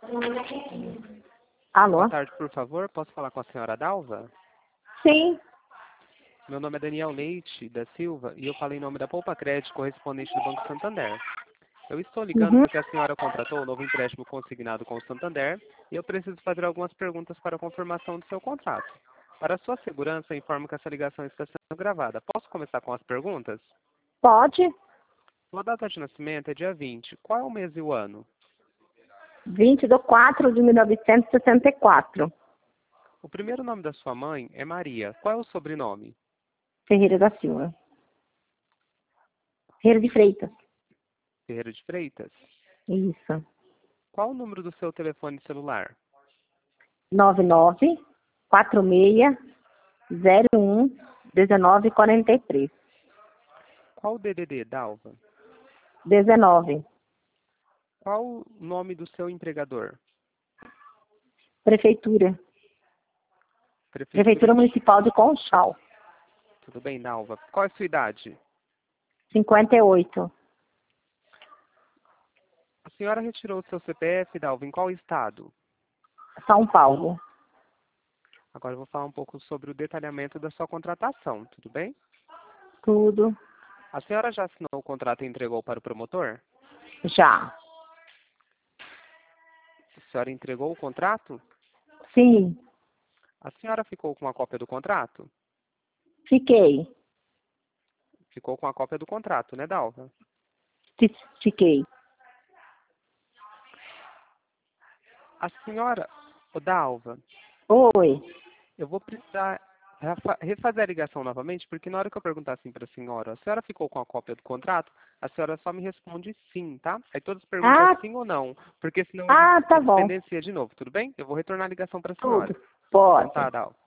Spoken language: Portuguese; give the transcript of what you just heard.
Alô? Boa tarde, por favor. Posso falar com a senhora Dalva? Sim. Meu nome é Daniel Leite da Silva e eu falo em nome da Poupa Crédito, correspondente do Banco Santander. Eu estou ligando Uhum. porque a senhora contratou um novo empréstimo consignado com o Santander e eu preciso fazer algumas perguntas para a confirmação do seu contrato. Para sua segurança, informo que essa ligação está sendo gravada. Posso começar com as perguntas? Pode? Sua data de nascimento é dia 20. Qual é o mês e o ano? 20/4/1964. O primeiro nome da sua mãe é Maria. Qual é o sobrenome? Ferreira da Silva. Ferreira de Freitas. Ferreira de Freitas. Isso. Qual o número do seu telefone celular? 99-46-01-1943. Qual o DDD, Dalva? 19. Qual o nome do seu empregador? Prefeitura. Prefeitura Prefeitura de... Municipal de Conchal. Tudo bem, Dalva. Qual é a sua idade? 58. A senhora retirou o seu CPF, Dalva, em qual estado? São Paulo. Agora eu vou falar um pouco sobre o detalhamento da sua contratação, tudo bem? Tudo. A senhora já assinou o contrato e entregou para o promotor? Já. A senhora entregou o contrato? Sim. A senhora ficou com a cópia do contrato? Fiquei. Ficou com a cópia do contrato, né, Dalva? Fiquei. A senhora, ô Dalva, Oi. eu vou precisar refazer a ligação novamente, porque na hora que eu perguntar assim para a senhora ficou com a cópia do contrato? A senhora só me responde sim, tá? Aí todas as perguntas é Ah, sim ou não, porque senão tá eles bom. pendencia de novo, tudo bem? Eu vou retornar a ligação para a senhora. Tudo. Então Pode. tá, Dalva.